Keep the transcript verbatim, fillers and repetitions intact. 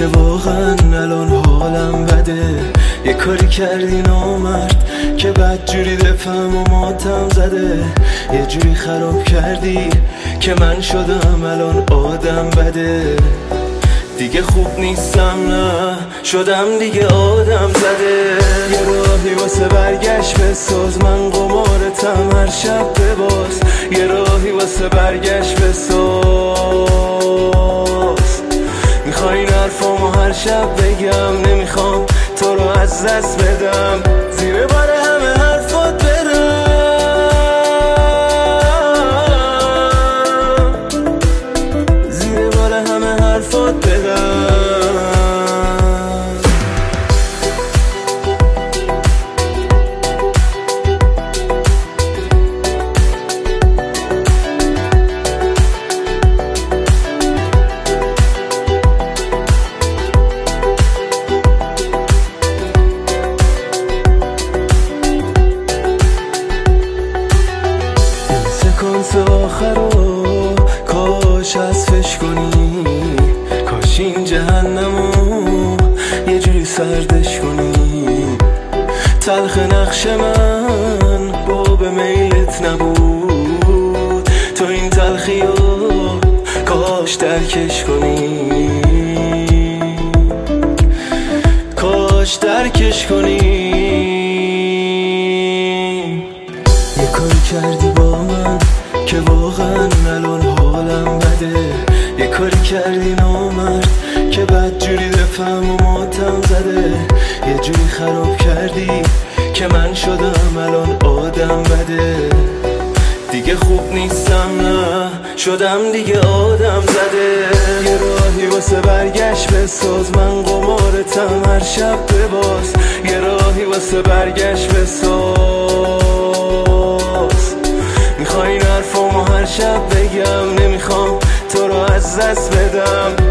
که واقعا الان حالم بده. یه کاری کردی نامرد که بدجوری دفعم و ماتم زده. یه جوری خراب کردی که من شدم الان آدم بده. دیگه خوب نیستم نه شدم دیگه آدم زده. یه راهی واسه برگشت بساز، من قمارتم هر شب بباز. یه راهی واسه برگشت بساز. میخوای این حرفامو هر شب بگم، نمیخوام تو رو از دست بدم. زیر بار همه حرفات برم، زیر بار همه حرفات بدم. سکانس آخرو کاش حذفش کنی، کاش این جهنمو یه جوری سردش کنی. تلخ نقش من باب میلت نبود، تو این تلخیو کاش درکش کنی، کاش درکش کنی. یه کاری کردی با من که واقعا الان حالم بده. یه کاری کردی نامرد که بدجوری دفعم و ماتم زده. یه جوری خراب کردی که من شدم الان آدم بده. دیگه خوب نیستم نه شدم دیگه آدم زده. یه راهی واسه برگشت بساز، من قمارتم هر شب بباز. یه راهی واسه برگشت بساز. میخوای این حرفامو هر شب بگم، نمیخوام تو رو از دست بدم.